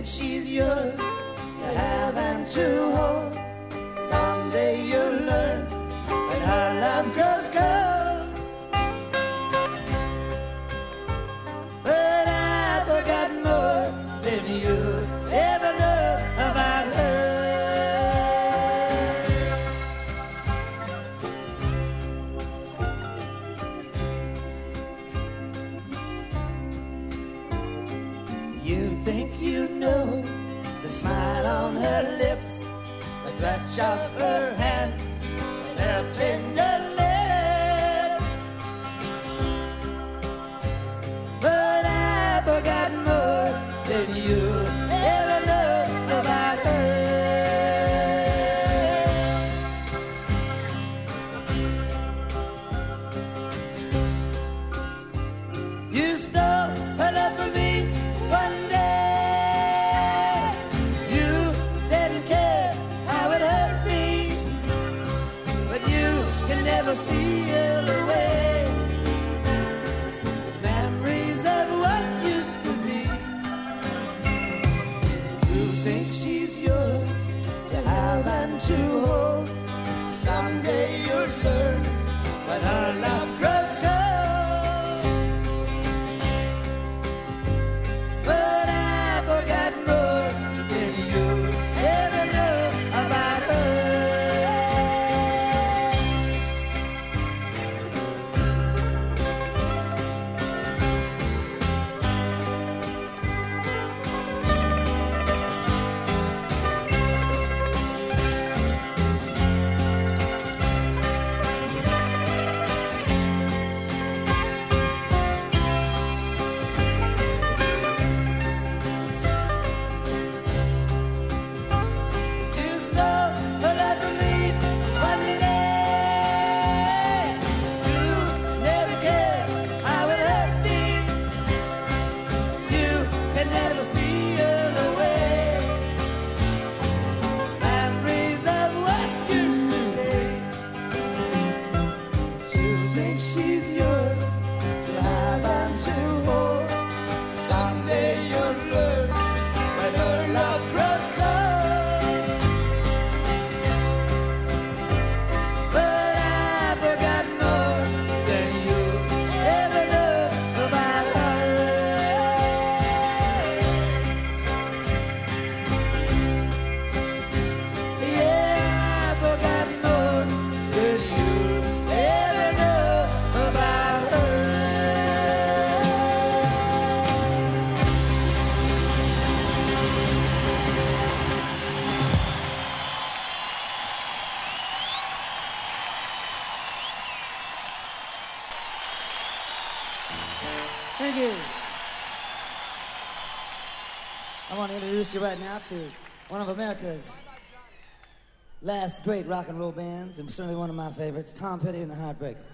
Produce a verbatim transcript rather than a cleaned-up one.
think she's yours to have and to hold. Someday you'll learn when her love grows cold. But I forgot more than you ever know about her. You think you know the smile on her lips, the touch of her hand, and her tender lips. But I forgot more than you ever know about her. You stole her love from me one day. You didn't care how it hurt me, but you can never steal away memories of what used to be. You think she's yours to have and to hold. Someday you'll learn when her love grows cold. But I forgot more than you ever know about her. You stole her love from me one day. You never cared how it hurt me. You can never steal away memories of what used to be. You think she's yours to have and to hold. Someday you'll learn when her love grows cold. But I forgot more than you ever know about her. Yeah, I forgot more than you ever know about her. Thank you. I want to introduce you right now to one of America's last great rock and roll bands, and certainly one of my favorites, Tom Petty and the Heartbreakers.